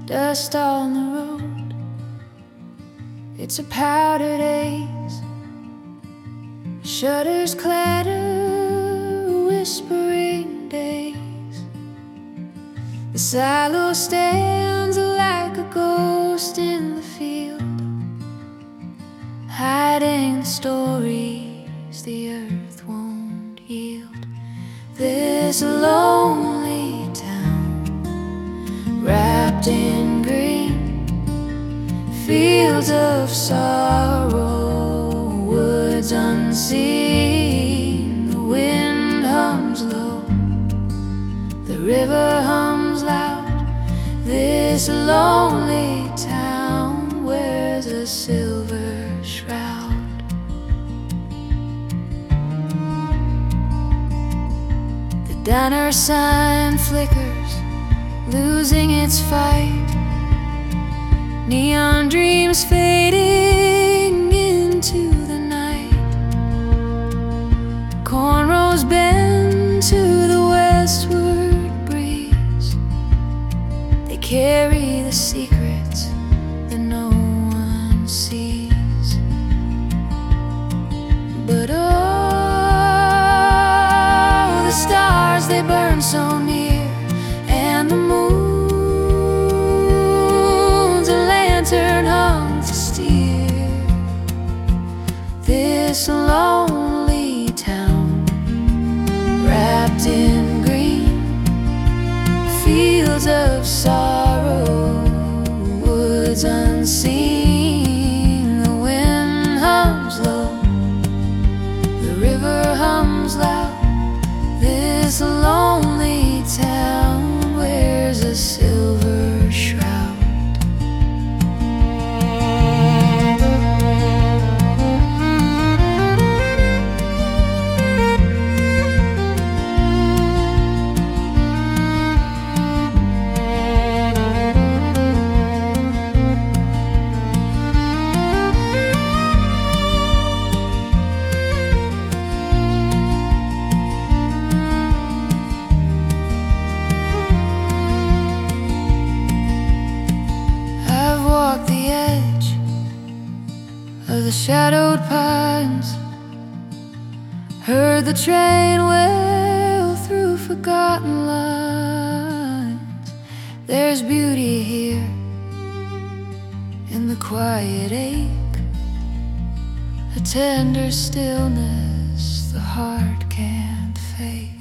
dust on the road. It's a powdered haze, shutters clatter, whispering days. The silo stands like a ghost in the field, hiding the stories the earth won't yield. This lonely town, wrapped in green, fields of sorrow, woods unseen. The wind hums low, the river hums loud. This lonely town wears a silver shroud. The diner sign flickers, losing its fight. Neon dreams fading into the night. Cornrows bend to the westward breeze. They carry the secrets that no one sees. But oh, the stars, they burn so near, and the moon's a lantern hung to steer. This lonely town, wrapped in green, fields of sorrow, woods unseen. The wind hums low, the river hums loud. This lonely town wears a silver shroud. Of the shadowed pines, heard the train wail through forgotten lines. There's beauty here in the quiet ache, a tender stillness the heart can't fake.